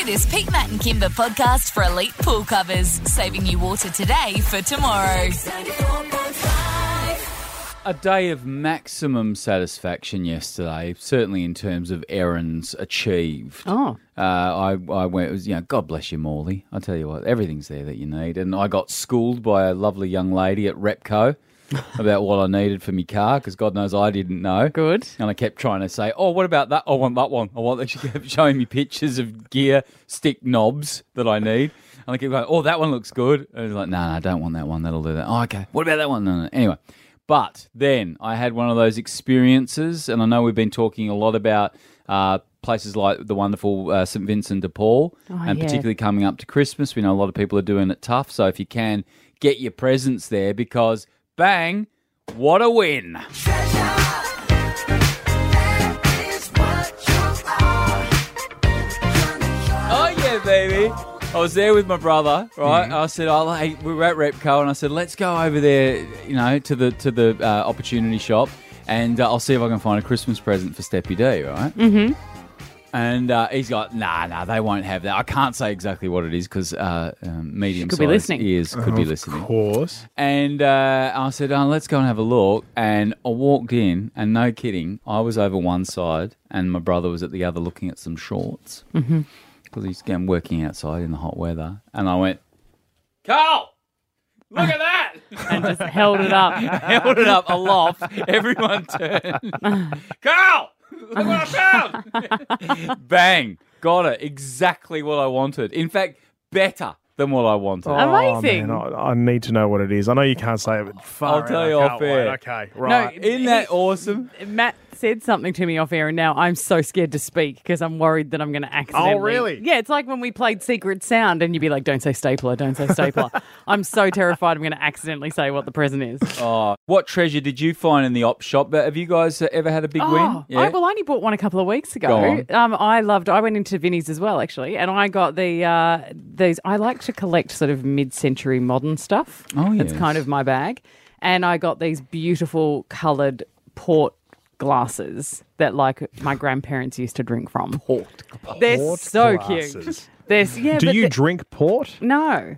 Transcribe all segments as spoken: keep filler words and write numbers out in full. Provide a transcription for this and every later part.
this Pete, Matt and Kimber podcast for Elite Pool Covers, saving you water today for tomorrow. A day of maximum satisfaction yesterday, certainly in terms of errands achieved. Oh. Uh, I, I went, it was, you know, God bless you, Morley. I tell you what, everything's there that you need. And I got schooled by a lovely young lady at Repco about what I needed for my car, because God knows I didn't know. Good. And I kept trying to say, oh, what about that? I want that one. I want. She kept showing me pictures of gear stick knobs that I need. And I kept going, oh, that one looks good. And I was like, no, no, I don't want that one. That'll do that. Oh, okay. What about that one? No, no. Anyway. But then I had one of those experiences, and I know we've been talking a lot about uh, places like the wonderful uh, Saint Vincent de Paul, Oh, and yeah. particularly coming up to Christmas. We know a lot of people are doing it tough, so if you can, get your presents there, because, bang, what a win. Oh, yeah, baby. I was there with my brother, right? I said, "Oh, hey, we were at Repco," and I said, "Let's go over there, you know, to the to the uh, opportunity shop, and uh, I'll see if I can find a Christmas present for Steppy D, right?" Mm-hmm. And uh, he's got, "Nah, nah, they won't have that." I can't say exactly what it is because uh, um, medium-sized Could be listening. ears could be listening. Of course. And uh, I said, oh, let's go and have a look. And I walked in, and no kidding, I was over one side, and my brother was at the other looking at some shorts. Mm-hmm. Because he's again working outside in the hot weather. And I went, Carl, look at that! And just held it up. Held it up aloft. Everyone turned. Carl, look what I found! Bang, got it. Exactly what I wanted. In fact, better than what I wanted. Amazing. Oh, man, I, I need to know what it is. I know you can't say it, but far I'll tell out, you I off can't air. wait. Okay, right. No, Isn't that awesome? Matt said something to me off air, and now I'm so scared to speak because I'm worried that I'm going to accidentally. Oh, really? Yeah, it's like when we played Secret Sound, and you'd be like, "Don't say stapler, don't say stapler." I'm so terrified I'm going to accidentally say what the present is. Oh, what treasure did you find in the op shop? But have you guys uh, ever had a big Oh, win? I, well, I only bought one a couple of weeks ago. Go on. Um, I loved. I went into Vinnie's as well, actually, and I got the uh, these. I like to collect sort of mid-century modern stuff. Oh, It's yes. kind of my bag, and I got these beautiful coloured port glasses that, like, my grandparents used to drink from. Port. They're Port so glasses. cute. They're yeah. Do but you they- drink port? No,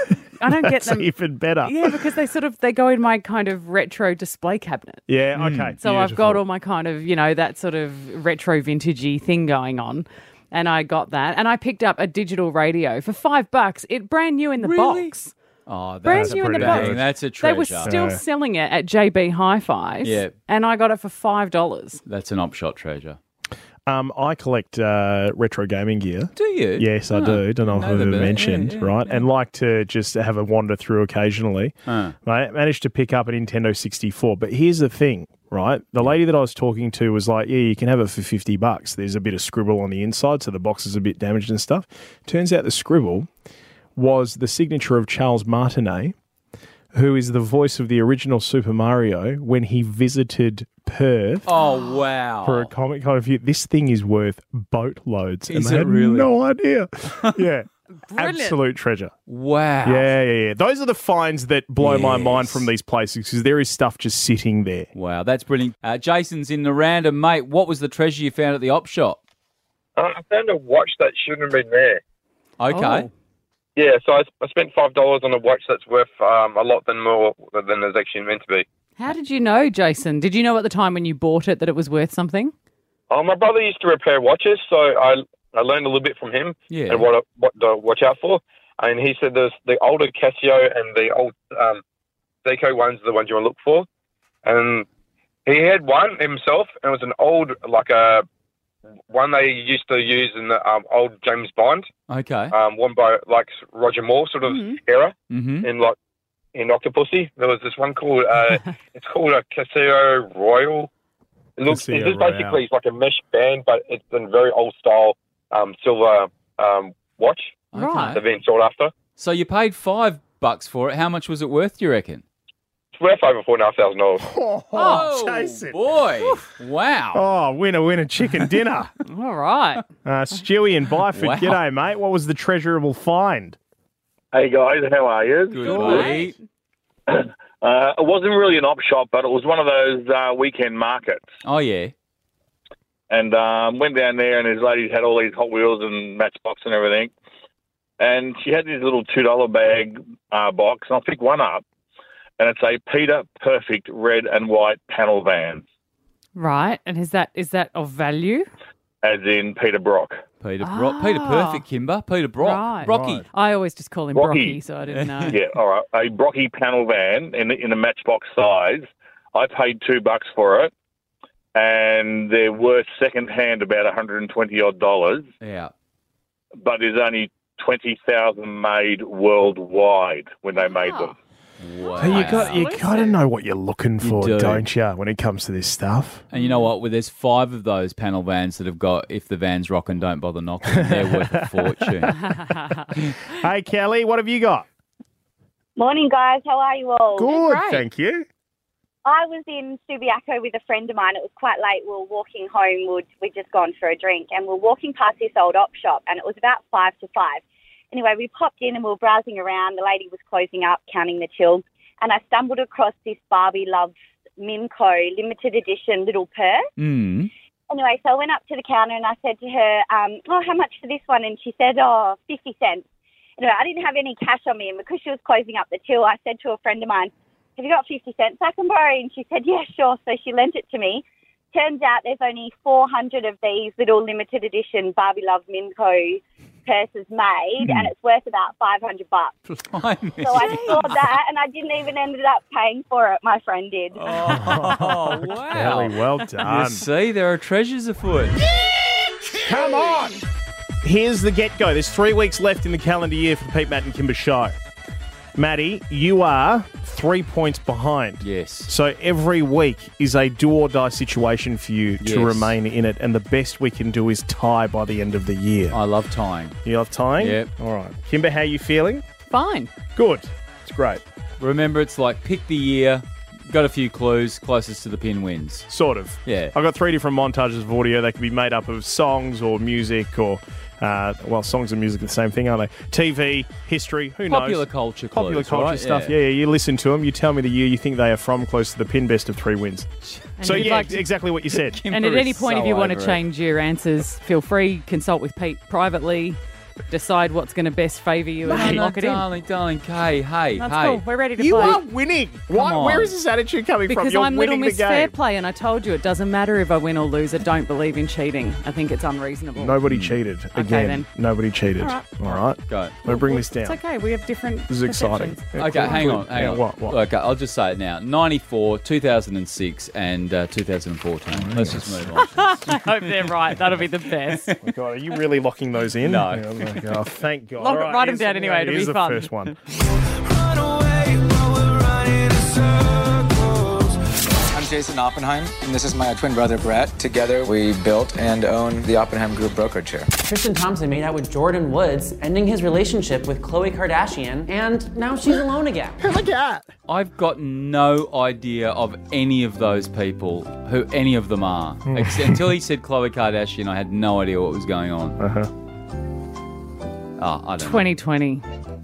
I don't get That's them. even better. Yeah, because they sort of they go in my kind of retro display cabinet. Yeah, okay. So I've got beautiful. all my kind of, you know, that sort of retro vintagey thing going on. And I got that. And I picked up a digital radio for five bucks. It brand new in the Really? box. Oh, Brand that's new in the pretty box. dang. That's a They treasure. were still Yeah. selling it at J B Hi-Fi. Yeah. And I got it for five dollars. That's an op shop treasure. Um, I collect uh, retro gaming gear. Do you? Yes, I Oh, do. Don't know if know I've the ever bit. mentioned, Yeah, yeah, right? yeah. And like to just have a wander through occasionally. Huh. I managed to pick up a Nintendo sixty-four. But here's the thing, right? The lady that I was talking to was like, yeah, you can have it for fifty bucks. There's a bit of scribble on the inside, so the box is a bit damaged and stuff. Turns out the scribble was the signature of Charles Martinet, who is the voice of the original Super Mario when he visited Perth. Oh, wow. For a comic kind of view, this thing is worth boatloads, and Is they it had really? no idea. Yeah, Brilliant. absolute treasure. Wow. Yeah, yeah, yeah. Those are the finds that blow my Yes. mind from these places because there is stuff just sitting there. Wow, that's brilliant. Uh, Jason's in the random, mate. What was the treasure you found at the op shop? Uh, I found a watch that shouldn't have been there. Okay. Oh. Yeah, so I, I spent five dollars on a watch that's worth um, a lot than more than it's actually meant to be. How did you know, Jason? Did you know at the time when you bought it that it was worth something? Oh, my brother used to repair watches, so I I learned a little bit from him Yeah. and what what to watch out for. And he said there's the older Casio and the old um, Seiko ones are the ones you want to look for. And he had one himself, and it was an old like a one they used to use in the um, old James Bond, Okay. um, one by like Roger Moore sort of era. Mm-hmm. in like in Octopussy. There was this one called uh, it's called a Casio Royal. It looks Casio it's just Royale. basically it's like a mesh band, but it's a very old style um, silver um, watch. Right. They've been sought after. So you paid five bucks for it. How much was it worth, do you reckon? It's worth over four and a half thousand dollars. Oh, Jason. boy. Wow. Oh, winner, winner, chicken dinner. All right. uh, Stewie and Byford, Wow. g'day, mate. What was the treasurable find? Hey guys, how are you? Good, mate. mate. Uh, it wasn't really an op shop, but it was one of those uh, weekend markets. Oh, yeah. and um, went down there, and this lady had all these Hot Wheels and Matchbox and everything. And she had this little two dollar bag uh, box, and I picked one up, and it's a Peter Perfect red and white panel van, Right. And is that is that of value? as in Peter Brock. Peter Brock. Peter Perfect, Kimber. Peter Brock. Right. Brocky. Right. I always just call him Brocky. Brocky, so I didn't know. Yeah, all right. A Brocky panel van in the, in a Matchbox size. I paid two bucks for it, and they're worth second hand about one hundred twenty odd dollars, Yeah. but there's only twenty thousand made worldwide when they made them. Wow. Hey, you got you Listen. got to know what you're looking for, do. don't you? When it comes to this stuff. And you know what? Well, there's five of those panel vans that have got, if the van's rocking, don't bother knocking. They're worth a fortune. Hey, Kelly, what have you got? Morning, guys. How are you all? Good, great. thank you. I was in Subiaco with a friend of mine. It was quite late. We were walking home. We'd, we'd just gone for a drink, and we were walking past this old op shop, and it was about five to five. Anyway, we popped in and we were browsing around. The lady was closing up, counting the till, and I stumbled across this Barbie Loves Mimco limited edition little purse. Mm. Anyway, so I went up to the counter and I said to her, um, oh, how much for this one? And she said, oh, fifty cents. Anyway, I didn't have any cash on me, and because she was closing up the till, I said to a friend of mine, have you got fifty cents I can borrow? And she said, yeah, sure. So she lent it to me. Turns out there's only four hundred of these little limited edition Barbie Love Mimco purses made, and it's worth about five hundred bucks. Blimey. So I saw that, and I didn't even ended up paying for it. My friend did. Oh, wow. Kelly, well You done. see, there are treasures afoot. Come on. Here's the get-go. There's three weeks left in the calendar year for the Pete, Matt and Kimber show. Maddie, you are three points behind. Yes. So every week is a do-or-die situation for you to Yes. remain in it, and the best we can do is tie by the end of the year. I love tying. You love tying? Yep. All right. Kimber, how you feeling? Fine. Good. It's great. Remember, it's like pick the year, got a few clues, closest to the pin wins. Sort of. Yeah. I've got three different montages of audio. They can be made up of songs or music or, uh, well, songs and music are the same thing, aren't they? T V, history, who knows? Popular culture clues, Popular culture right? stuff. Yeah. Yeah. yeah, you listen to them. You tell me the year you think they are from, close to the pin, best of three wins. And So, if you'd yeah, like to- exactly what you said. And at any point, if you want to change your answers, feel free. Consult with Pete privately. Decide what's going to best favour you, and No, then no, lock it in. darling, darling, Kay, hey, That's hey. cool. We're ready to You play. are winning. Why, on. where is this attitude coming from? Because You're I'm Little winning Miss the game. Fair Play, and I told you it doesn't matter if I win or lose. I don't believe in cheating. I think it's unreasonable. Nobody cheated. Again, then. nobody cheated. All right. All right. Go. We'll bring Well, this down. It's okay. We have different. This is exciting. perceptions. Yeah, Okay, cool, hang cool. on, hang Yeah, on. What, what? Okay, I'll just say it now. ninety-four, two thousand six, and uh, two thousand fourteen. Let's just move on. I hope they're right. That'll be the best. Oh, God, are you really locking those in? No. Yeah, I'm like, oh, thank God. Lock- All right, write 'em here's down the- anyway, it'll here's be the fun. first one. I'm Jason Oppenheim, and this is my twin brother Brett. Together, we built and own the Oppenheim Group brokerage here. Tristan Thompson made out with Jordan Woods, ending his relationship with Khloe Kardashian, and now she's alone again. I've got no idea of any of those people, who any of them are. Ex- Until he said Khloe Kardashian, I had no idea what was going on. Uh-huh. Oh, I don't know. twenty twenty.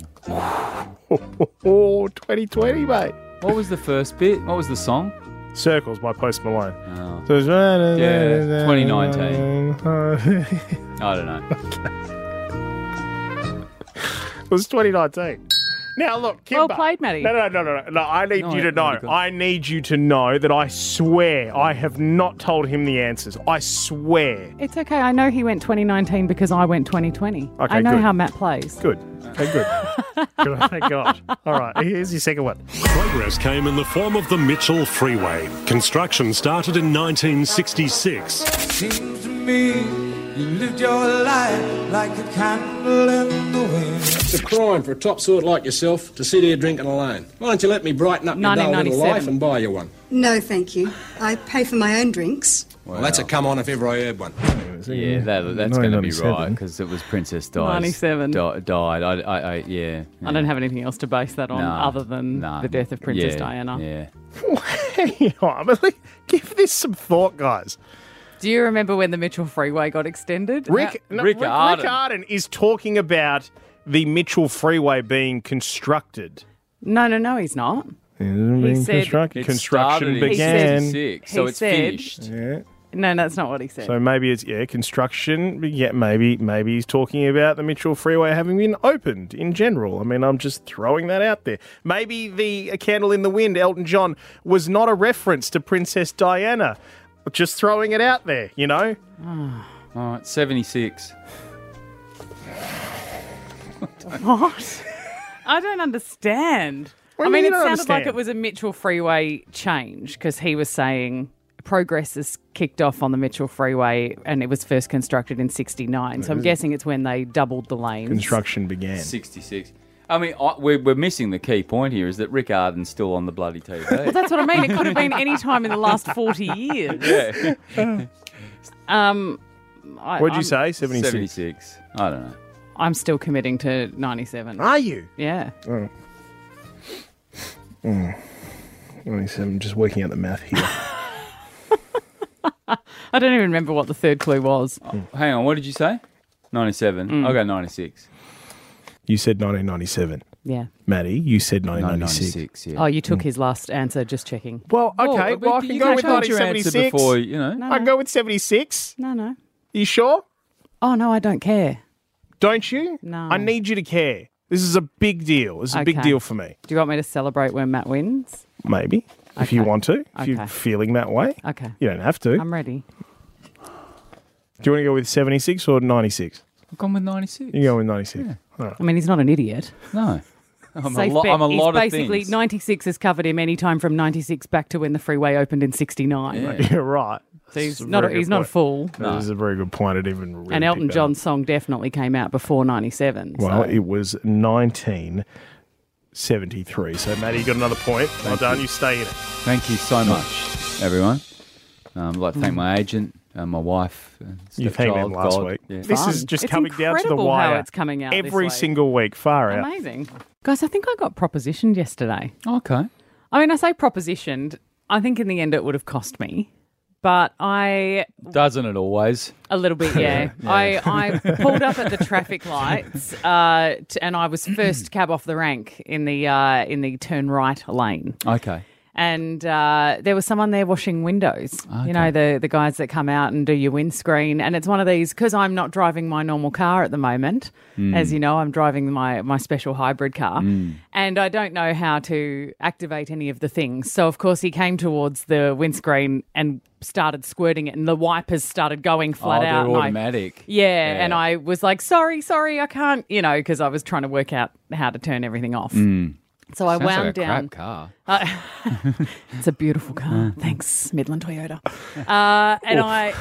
Oh, twenty twenty, mate. What was the first bit? What was the song? Circles by Post Malone. Oh, So it's- Yeah, twenty nineteen. I don't know. It was twenty nineteen. Now look, Kimber. Well played, Matty. No, no, no, no, no. no I need No, you I- to know. no, go. I need you to know that I swear I have not told him the answers. I swear. It's okay. I know he went twenty nineteen because I went twenty twenty. Okay, I know good. how Matt plays. Good. Okay, good. Good. Thank God. All right. Here's your second one. Progress came in the form of the Mitchell Freeway. Construction started in nineteen sixty-six. Seems to me you lived your life like a candle in the wind. It's a crime for a top sort like yourself to sit here drinking alone. Why don't you let me brighten up your dull little nineteen ninety-seven. life and buy you one? No, thank you. I pay for my own drinks. Well, that's a come on if ever I heard one. Yeah, that, that's going to be nineteen ninety-seven. right because it was Princess Di's ninety-seven. Di- died. I, I, I, yeah, I don't have anything else to base that on No, other than no. the death of Princess Yeah, Diana. Yeah. Hang on. But like, give this some thought, guys. Do you remember when the Mitchell Freeway got extended? Rick, How- no, Rick Rick, Arden. Rick Arden is talking about the Mitchell Freeway being constructed. No, no, no, he's not. Being said- constructed. It Construction started in began. He sixty-six, so he it's said- finished. Yeah. No, that's not what he said. So maybe it's, yeah, construction. But yeah, maybe maybe he's talking about the Mitchell Freeway having been opened in general. I mean, I'm just throwing that out there. Maybe the A Candle in the Wind, Elton John, was not a reference to Princess Diana. Just throwing it out there, you know? All right, seventy-six. What? I don't understand. What I do mean, you it don't sounded understand? like it was a Mitchell Freeway change because he was saying progress has kicked off on the Mitchell Freeway and it was first constructed in sixty-nine. So I'm guessing it's when they doubled the lanes. Construction began. sixty-six. I mean, I, we're, we're missing the key point here is that Rick Arden's still on the bloody T V. Well, that's what I mean. It could have been any time in the last forty years. Yeah. Um, I, What'd you I'm, say? seventy-six. seventy-six. I don't know. I'm still committing to ninety-seven. Are you? Yeah. Oh. Mm. ninety-seven, just working out the math here. I don't even remember what the third clue was. Oh, hang on, what did you say? ninety-seven. Mm. I'll go ninety-six. You said nineteen ninety-seven. Yeah. Maddie, you said nineteen ninety-six. Yeah. Oh, you took his last answer, just checking. Well, okay, Well, well, I but can you go can with change nineteen your answer seventy-six. before, you know. No, I can no. go with seventy-six. No, no. You sure? Oh, no, I don't care. Don't you? No. I need you to care. This is a big deal. This is a big Okay. deal for me. Do you want me to celebrate when Matt wins? Maybe, if you Okay. want to. If Okay. you're feeling that way. Okay. You don't have to. I'm ready. Do you want to go with seventy-six or ninety-six? I've gone with ninety-six. You go with ninety-six. Yeah. All right. I mean, he's not an idiot. No. I'm Safe a, lo- bet. I'm a He's lot of basically, things. ninety-six has covered him any time from ninety-six back to when the freeway opened in sixty-nine. Yeah. You're right. So he's That's a not, a, very he's good not a point. fool. That is a very good point. It even really And Elton picked that up. John's song definitely came out before ninety-seven. Well, so. it was nineteen seventy-three. So, Maddie, you got another point. Well done. You stay in it. Thank you so much, everyone. Um, I'd like to thank my agent, uh, my wife. Uh, You thanked them stepchild, last God. week. Yeah. This is Fun. just It's coming down to the incredible wire. how it's coming out this every way. single week. Far out. Amazing. Guys, I think I got propositioned yesterday. Okay. I mean, I say propositioned. I think in the end it would have cost me. But I, Doesn't it always? a little bit, yeah. I, I pulled up at the traffic lights uh, t- and I was first cab off the rank in the uh, in the turn right lane. Okay. And uh, there was someone there washing windows. You know, the, the guys that come out and do your windscreen. And it's one of these, because I'm not driving my normal car at the moment. Mm. As you know, I'm driving my, my special hybrid car. Mm. And I don't know how to activate any of the things. So, of course, he came towards the windscreen and started squirting it. And the wipers started going flat oh, out. they're and I- automatic. yeah, Yeah. and I was like, sorry, sorry, I can't, you know, because I was trying to work out how to turn everything off. Mm. So I Sounds wound like a down. crap car. Uh, it's a beautiful car. Thanks, Midland Toyota. Uh, and I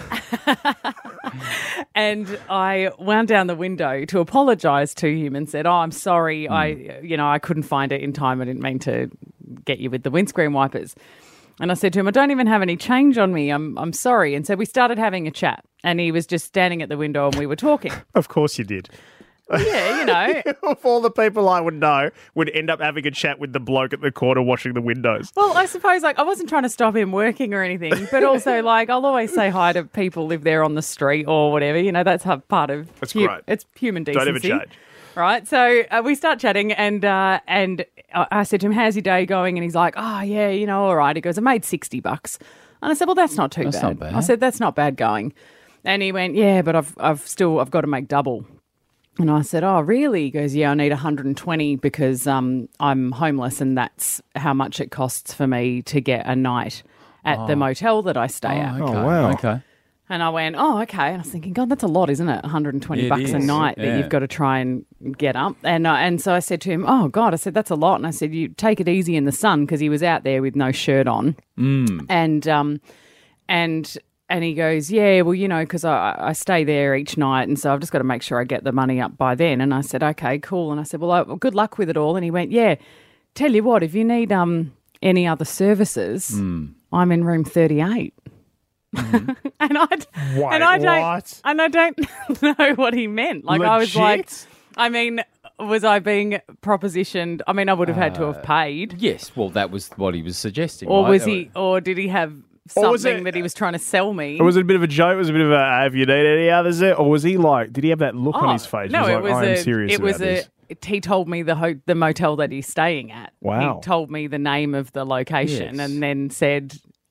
and I wound down the window to apologise to him and said, "Oh, I'm sorry. I, you know, I couldn't find it in time. I didn't mean to get you with the windscreen wipers." And I said to him, "I don't even have any change on me. I'm I'm sorry." And so we started having a chat, and he was just standing at the window, and we were talking. Of course you did. Yeah, you know. Of all the people I would know, would end up having a chat with the bloke at the corner washing the windows. Well, I suppose like I wasn't trying to stop him working or anything, but also like I'll always say hi to people if they're on the street or whatever. You know, that's how part of That's hu- great. It's human Don't decency. ever change. Right, so uh, we start chatting, and uh, and I I said to him, "How's your day going?" And he's like, "Oh yeah, you know, all right." He goes, "I made sixty bucks," and I said, "Well, that's not too That's bad. not bad. I said, "That's not bad going," and he went, "Yeah, but I've I've still I've got to make double." And I said, "Oh, really?" He goes, "Yeah, I need one hundred twenty because um, I'm homeless, and that's how much it costs for me to get a night at the Oh. motel that I stay at." Okay. Oh, wow. Okay. And I went, "Oh, okay." And I was thinking, God, that's a lot, isn't it? one hundred twenty It bucks a is, night that yeah. you've got to try and get up. And uh, and so I said to him, "Oh, God," I said, "that's a lot." And I said, "You take it easy in the sun," because he was out there with no shirt on. Mm. And um, and and he goes, "Yeah, well, you know, because I, I stay there each night, and so I've just got to make sure I get the money up by then." And I said, "Okay, cool." And I said, "Well, I, well good luck with it all." And he went, "Yeah, tell you what, if you need um any other services, Mm. I'm in room thirty-eight." and I Wait, and I don't what? and I don't know what he meant. Like I was like, Legit? I mean, was I being propositioned? I mean, I would have had to have paid, Yes, well, that was what he was suggesting. or right? was That he, or did he have Or was something it- that he was trying to sell me? Or was it a bit of a joke? Was it a bit of a, uh, have you need any others there? Or was he like, did he have that look on Oh, his face? No, he it was was like, I am a. serious it was about a. this. He told me the ho- the motel that he's staying at. Wow. He told me the name of the location Yes. and then said,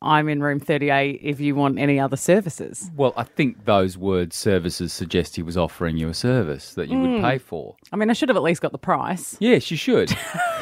I'm in room thirty-eight if you want any other services. Well, I think those words services suggest he was offering you a service that you Mm. would pay for. I mean, I should have at least got the price. Yes, you should.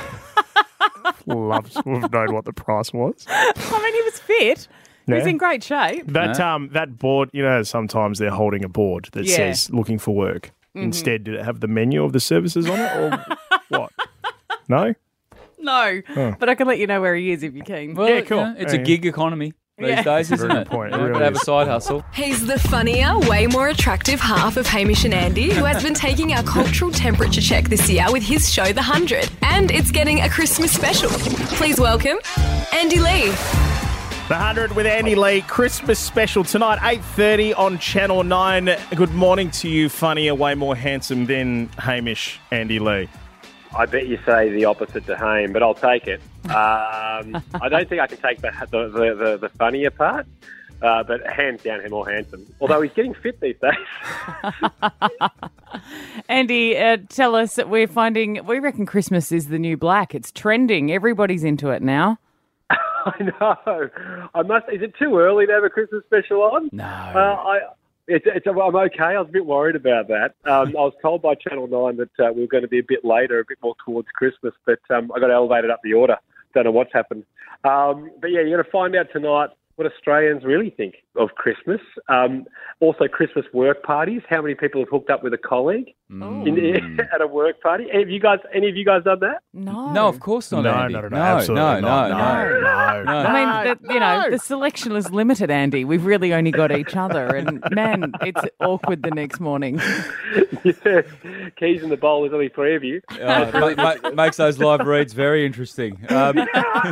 Love to have known what the price was. I mean, he was fit. He was Yeah. in great shape. That um that board, you know, sometimes they're holding a board that Yeah. says looking for work. Mhm. Instead, did it have the menu of the services on it or what? No? No, Oh. but I can let you know where he is if you're keen. Well, you know, it's a gig economy these Yeah. days, isn't Very it? good point. It You know, really have a is. side hustle. He's the funnier, way more attractive half of Hamish and Andy, who has been taking our cultural temperature check this year with his show, The Hundred. And it's getting a Christmas special. Please welcome Andy Lee. The hundred with Andy Lee, Christmas special tonight, eight thirty on Channel nine. Good morning to you, funnier, way more handsome than Hamish, Andy Lee. I bet you say the opposite to Haim, but I'll take it. Um, I don't think I can take the the, the, the, the funnier part, uh, but hands down, him more handsome. Although he's getting fit these days. Andy, uh, tell us, we're finding, we reckon Christmas is the new black. It's trending. Everybody's into it now. I know. I must. Is it too early to have a Christmas special on? No. Uh, I. It's, it's, I'm okay. I was a bit worried about that. Um, I was told by Channel nine that uh, we were going to be a bit later, a bit more towards Christmas, but um, I got elevated up the order. Don't know what's happened. Um, but yeah, you're going to find out tonight what Australians really think of Christmas. Um, also, Christmas work parties. How many people have hooked up with a colleague in, at a work party? Any of you guys? Any of you guys done that? No. No, of course not, No, Andy. no, no, no, no, absolutely no, not. no, No, no, no. I mean, the, you know, the selection is limited, Andy. We've really only got each other. And, man, it's awkward the next morning. Yeah. Keys in the bowl. There's only three of you. Uh, it ma- ma- makes those live reads very interesting. Um,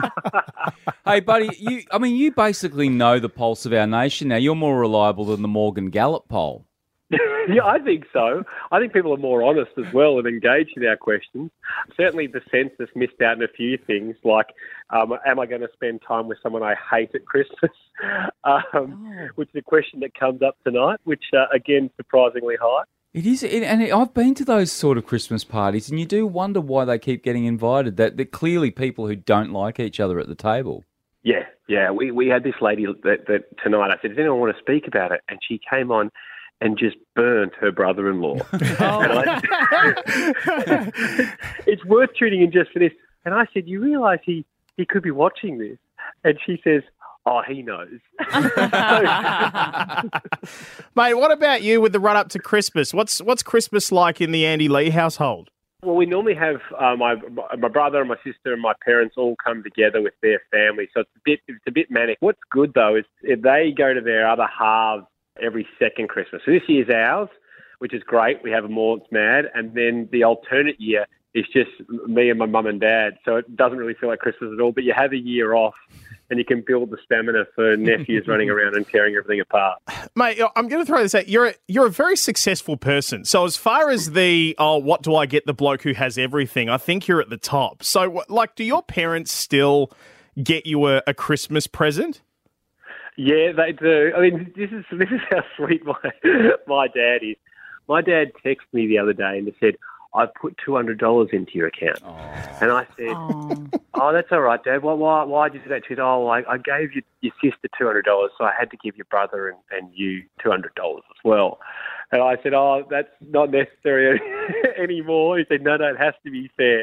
hey, buddy, you. I mean, you basically know the pulse of our nation now. You're more reliable than the Morgan Gallup poll. Yeah, I think so. I think people are more honest as well and engaged in our questions. Certainly the census missed out on a few things, like um, am I going to spend time with someone I hate at Christmas, um, Oh. which is a question that comes up tonight, which, uh, again, surprisingly high. It is, it, and it, I've been to those sort of Christmas parties, and you do wonder why they keep getting invited. That they're clearly people who don't like each other at the table. Yeah, yeah. We, we had this lady that, that tonight, I said, does anyone want to speak about it? And she came on and just burnt her brother-in-law. And I- it's worth tuning in just for this. And I said, you realise he, he could be watching this? And she says, oh, he knows. Mate, what about you with the run up to Christmas? What's what's Christmas like in the Andy Lee household? Well, we normally have uh, my my brother and my sister and my parents all come together with their family, so it's a bit it's a bit manic. What's good though is if they go to their other halves every second Christmas. So this year's ours, which is great. We have them all. It's mad, and then the alternate year is just me and my mum and dad. So it doesn't really feel like Christmas at all. But you have a year off, and you can build the stamina for nephews running around and tearing everything apart. Mate, I'm going to throw this out. You're a, you're a very successful person. So as far as the, oh, what do I get the bloke who has everything, I think you're at the top. So, what- like, do your parents still get you a, a Christmas present? Yeah, they do. I mean, this is this is how sweet my my dad is. My dad texted me the other day and said, I've put two hundred dollars into your account. Aww. And I said, oh, that's all right, Dad. Why, why, why did you do that? She said, oh, I, I gave you, your sister two hundred dollars, so I had to give your brother and, and you two hundred dollars as well. And I said, oh, that's not necessary anymore. He said, no, no, it has to be fair.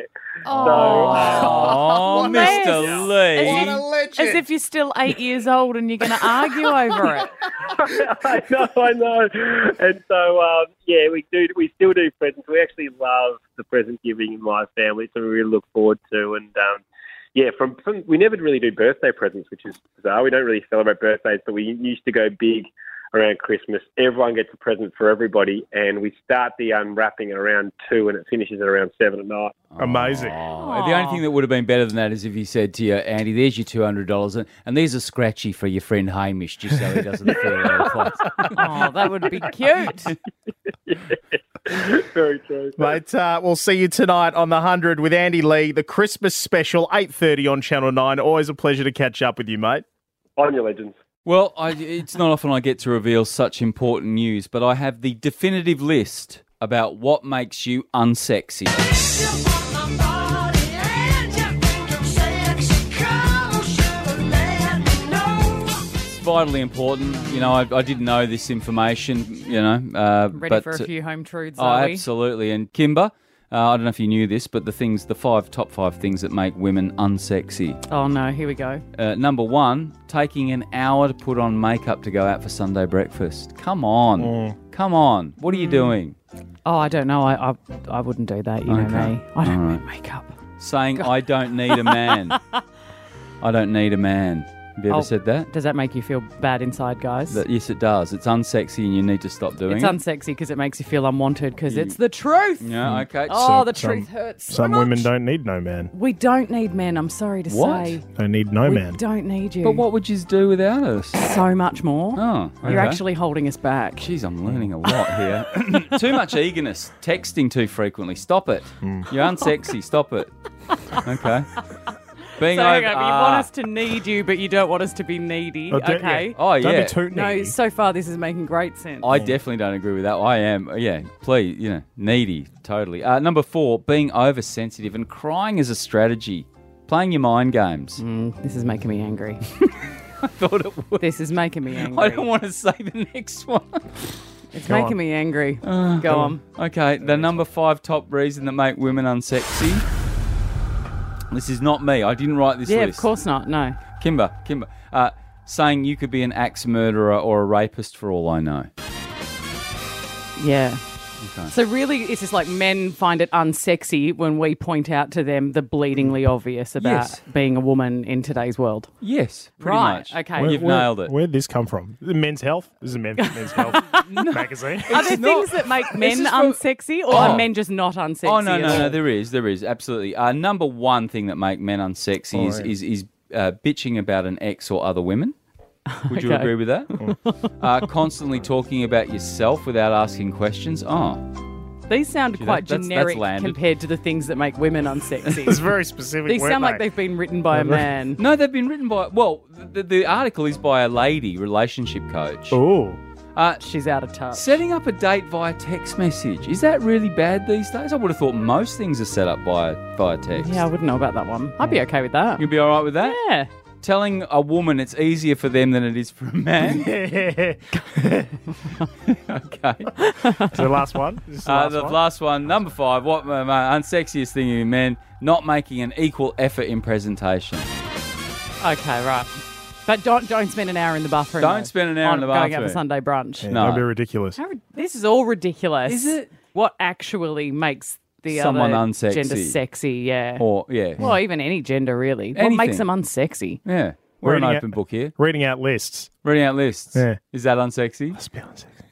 Oh, So, Mister Lee. As if, as if you're still eight years old and you're going to argue over it. I know, I know. And so, um, yeah, we do. We still do presents. We actually love the present giving in my family, so we really look forward to. And um, yeah, from, from we never really do birthday presents, which is bizarre. We don't really celebrate birthdays, but we used to go big around Christmas. Everyone gets a present for everybody, and we start the unwrapping at around two, and it finishes at around seven at night. Amazing. Oh, the only thing that would have been better than that is if you said to you, Andy, there's your two hundred dollars, and, and these are scratchy for your friend Hamish, just so he doesn't feel out of place. Oh, that would be cute. Very true. Mate, uh, we'll see you tonight on The hundred with Andy Lee, the Christmas special, eight thirty on Channel nine. Always a pleasure to catch up with you, mate. On your legends. Well, I, it's not often I get to reveal such important news, but I have the definitive list about what makes you unsexy. vitally important. You know, I, I didn't know this information, you know. Uh, Ready but, for a few home truths, Oh, are we? absolutely. And Kimber, uh, I don't know if you knew this, but the things, the five top five things that make women unsexy. Oh, no, here we go. Uh, number one, taking an hour to put on makeup to go out for Sunday breakfast. Come on. Mm. Come on. What are you doing? Oh, I don't know. I I, I wouldn't do that. You know Okay. me. I don't All wear right. makeup. Saying, I don't need a man. I don't need a man. Have you ever Oh, said that? Does that make you feel bad inside, guys? that? Yes, it does. It's unsexy and you need to stop doing It's it. unsexy because it makes you feel unwanted because You- it's the truth. Yeah, okay. Oh, So- the some- truth hurts so Some much. women don't need no man. We don't need men, I'm sorry to What? say. They need no we man. don't need you. But what would you do without us? So much more. Oh, You're okay. actually holding us back. Jeez, I'm learning a lot here. Too much eagerness. Texting too frequently. Stop it. You're unsexy. Stop it. Okay. Being So, over. okay, but you ah. want us to need you, but you don't want us to be needy. Oh, don't- okay. yeah. Oh, Don't yeah. be too No, needy. so far this is making great sense. I definitely don't agree with that. I am, yeah, please, you know, needy, totally. Uh, number four, being oversensitive and crying is a strategy. Playing your mind games. Mm, this is making me angry. I thought it would. This is making me angry. I don't want to say the next one. It's Go making on. me angry. Uh, Go on. Okay, the number five top reason that make women unsexy. This is not me. I didn't write this Yeah, list. of course not. No. Kimber, Kimber. Uh, saying you could be an axe murderer or a rapist for all I know. Yeah. Okay. So really, it's just like men find it unsexy when we point out to them the bleedingly obvious about Yes. being a woman in today's world. Yes, pretty Right, much. okay. Where- You've where- nailed it. Where'd this come from? Men's Health? This is a men, Men's Health magazine. Are there It's not- things that make men just from- unsexy, or Oh. are men just not unsexy? Oh no, at no, all? no! There is, there is absolutely. Uh, number one thing that make men unsexy Oh, is yeah. is, is uh, bitching about an ex or other women. Would you Okay. agree with that? uh, constantly talking about yourself without asking questions. Oh, These sound Gee, quite that- that's- that's generic landed. compared to the things that make women unsexy. It's very specific. These weren't sound like they? they've been written by a man. no, they've been written by. Well, the, the article is by a lady relationship coach. Oh. Uh, She's out of touch. setting up a date via text message is that really bad these days? I would have thought most things are set up by via text. Yeah, I wouldn't know about that one. I'd be okay with that. You'd be all right with that? Yeah. Telling a woman it's easier for them than it is for a man. Okay. So the last one? This is the Uh, last the one? last one, number five. What my, my unsexiest thing in men? Not making an equal effort in presentation. Okay, right. But don't don't spend an hour in the bathroom. Don't though, spend an hour on in the Going out bathroom. for Sunday brunch. Yeah, No. Don't be ridiculous. How rid- this is all ridiculous. Is it? What actually makes the Someone other unsexy. gender sexy? Yeah. Or yeah, well, even any gender really. What Anything. makes them unsexy? yeah. We're Reading an out- open book here. Reading out lists. Reading out lists. Yeah. Is that unsexy? Must be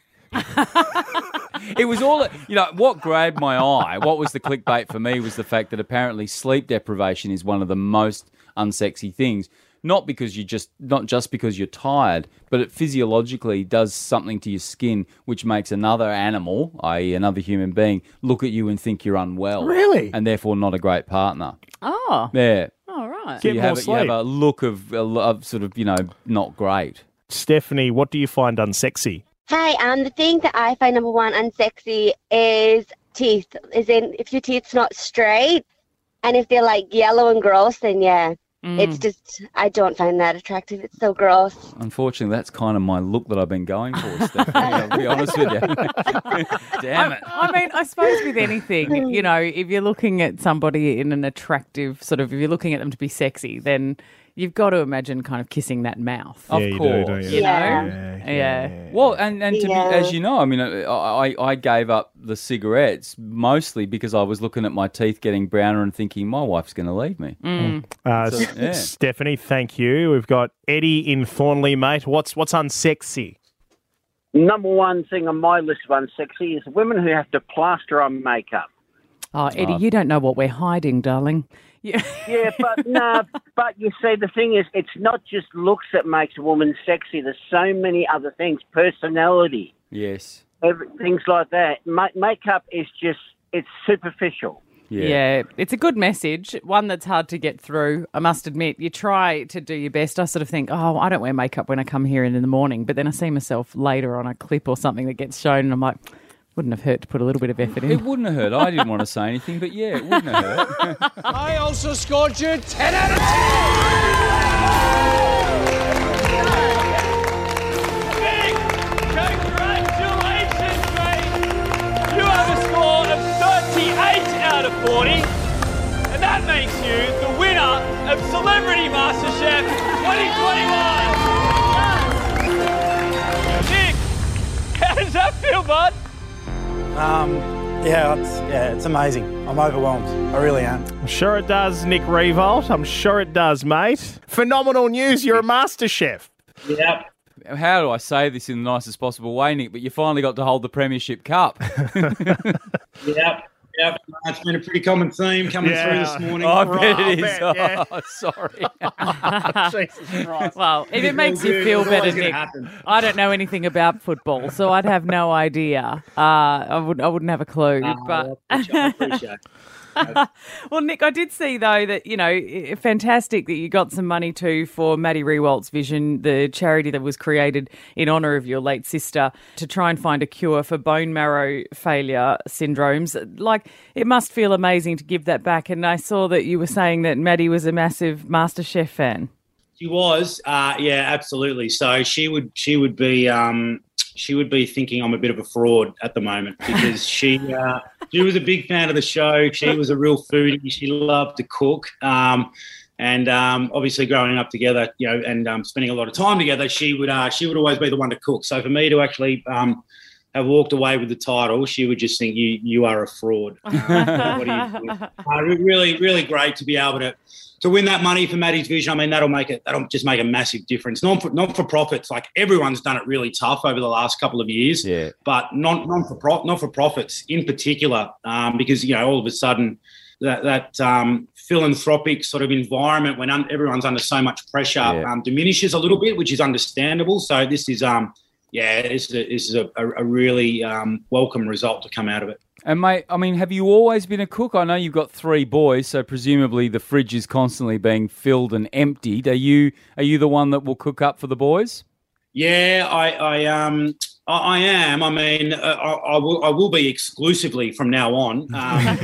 unsexy. It was all, you know, what grabbed my eye, what was the clickbait for me was the fact that apparently sleep deprivation is one of the most unsexy things. Not because you just, not just because you're tired, but it physiologically does something to your skin which makes another animal, that is another human being, look at you and think you're unwell. Really? And therefore not a great partner. Oh. Yeah. All right. So Get you more have, a- you have sleep. a look of, of sort of, you know, not great. Stephanie, what do you find unsexy? Hi, um, the thing that I find number one unsexy is teeth. Is in if your teeth's not straight, and if they're like yellow and gross, then yeah, Mm. it's just I don't find that attractive. It's so gross. Unfortunately, that's kind of my look that I've been going for, Stephanie. I'll be honest with you. Damn it. I mean, I suppose with anything, you know, if you're looking at somebody in an attractive sort of, if you're looking at them to be sexy, then you've got to imagine kind of kissing that mouth. Of yeah, you course. do, don't you? You know? Yeah. Yeah. Well, and, and to Yeah. be, as you know, I mean, I, I I gave up the cigarettes mostly because I was looking at my teeth getting browner and thinking my wife's going to leave me. Mm. Uh, So, S- yeah. Stephanie, thank you. We've got Eddie in Thornley, mate. What's what's unsexy? Number one thing on my list of unsexy is women who have to plaster on makeup. Oh, Eddie, you don't know what we're hiding, darling. Yeah. Yeah, but no, but you see, the thing is, it's not just looks that makes a woman sexy. There's so many other things, personality, Yes. every, things like that. Ma- makeup is just, it's superficial. Yeah. Yeah, it's a good message, one that's hard to get through. I must admit, you try to do your best. I sort of think, oh, I don't wear makeup when I come here in the morning, but then I see myself later on a clip or something that gets shown, and I'm like, wouldn't have hurt to put a little bit of effort in. It wouldn't have hurt. I didn't want to say anything, but yeah, it wouldn't have hurt. I also scored you ten out of ten. forty, and that makes you the winner of Celebrity MasterChef twenty twenty-one. Nick, how does that feel, bud? Um, yeah, it's, yeah, it's amazing. I'm overwhelmed. I really am. I'm sure it does, Nick Revolt. I'm sure it does, mate. Phenomenal news. You're a master chef. Yep. How do I say this in the nicest possible way, Nick? But you finally got to hold the Premiership Cup. Yep. Yep, it's been a pretty common theme coming Yeah. through this morning. Oh, I bet it is. bet, yeah. Oh, sorry. Jesus Christ. Well, if it It's makes all you good. feel It's better, always gonna Nick, happen. I don't know anything about football, so I'd have no idea. Uh, I would, I wouldn't have a clue. Uh, but I appreciate- I appreciate it. well, Nick, I did see though that you know, i- fantastic that you got some money too for Maddie Rewalt's Vision, the charity that was created in honour of your late sister to try and find a cure for bone marrow failure syndromes. Like, it must feel amazing to give that back. And I saw that you were saying that Maddie was a massive MasterChef fan. She was, uh, yeah, absolutely. So she would, she would be, um, she would be thinking I'm a bit of a fraud at the moment because she, uh, she was a big fan of the show. She was a real foodie. She loved to cook, um, and um, obviously growing up together, you know, and um, spending a lot of time together, she would, uh, she would always be the one to cook. So for me to actually um, have walked away with the title, she would just think you, you are a fraud. Um, what are you doing? Uh, really, really great to be able to. To win that money for Maddie's Vision, I mean, that'll make it. That'll just make a massive difference. Non for, non for profits, like everyone's done it really tough over the last couple of years. Yeah. But non non for pro, non for profits in particular, um, because you know all of a sudden that that um, philanthropic sort of environment when un- everyone's under so much pressure Yeah. um, diminishes a little bit, which is understandable. So this is um yeah, this is a, this is a, a, a really um, welcome result to come out of it. And mate, I mean, have you always been a cook? I know you've got three boys, so presumably the fridge is constantly being filled and emptied. Are you are you the one that will cook up for the boys? Yeah, I, I um, I, I am. I mean, uh, I, I will, I will be exclusively from now on. Um,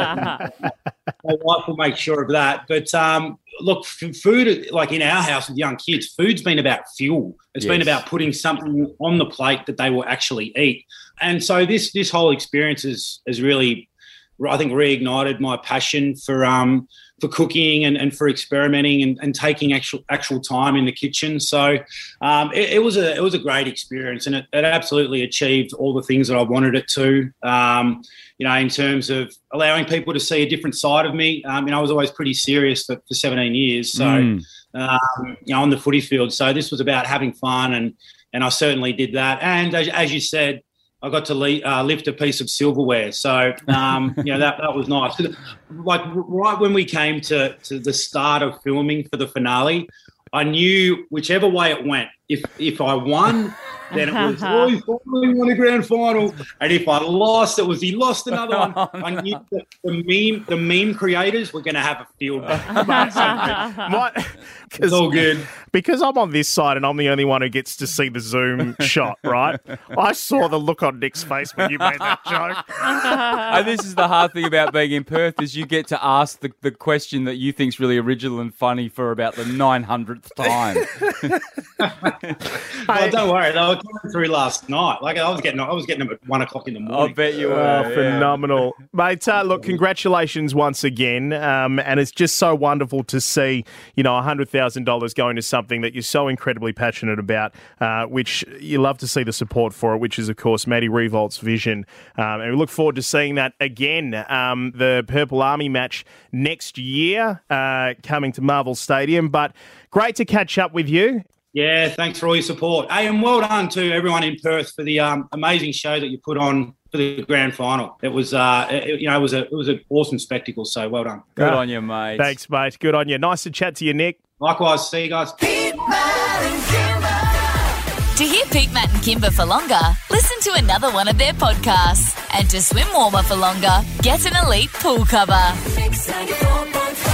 my wife will make sure of that. But um, look, f- food, like in our house with young kids, food's been about fuel. It's been Yes. about putting something on the plate that they will actually eat. And so this this whole experience has has really, I think, reignited my passion for um for cooking and, and for experimenting and, and taking actual actual time in the kitchen. So um, it, it was a it was a great experience, and it, it absolutely achieved all the things that I wanted it to. Um, you know, in terms of allowing people to see a different side of me. Um, you know, I was always pretty serious for, for seventeen years. So Mm. um, you know, on the footy field. So this was about having fun, and and I certainly did that. And as, as you said, I got to le- uh, lift a piece of silverware. So, um, you know, that, that was nice. Like right when we came to, to the start of filming for the finale, I knew whichever way it went, if if I won, then it was, oh, he finally won a grand final. And if I lost, it was he lost another one. I knew that the meme, the meme creators were going to have a field day. My- It's all good. Because I'm on this side and I'm the only one who gets to see the Zoom shot, right? I saw the look on Nick's face when you made that joke. And this is the hard thing about being in Perth is you get to ask the, the question that you think's really original and funny for about the nine hundredth time. Oh, don't worry, they were coming through last night. Like I was getting, I was getting them at one o'clock in the morning. I bet you were. Oh, yeah. phenomenal. Mate, uh, look, congratulations once again. Um, and it's just so wonderful to see, you know, one hundred thousand dollars going to something that you're so incredibly passionate about, uh, which you love to see the support for it, which is, of course, Maddie Revolt's Vision. Um, and we look forward to seeing that again, um, the Purple Army match next year, uh, coming to Marvel Stadium. But great to catch up with you. Yeah, thanks for all your support. Hey, and well done to everyone in Perth for the um, amazing show that you put on for the grand final. It was, uh, it, you know, it was a it was an awesome spectacle. So well done. Good Ah, on you, mate. Thanks, mate. Good on you. Nice to chat to you, Nick. Likewise. See you guys. To hear Pete, Matt and Kimber for longer, listen to another one of their podcasts. And to swim warmer for longer, get an Elite pool cover. Mix ninety-four point five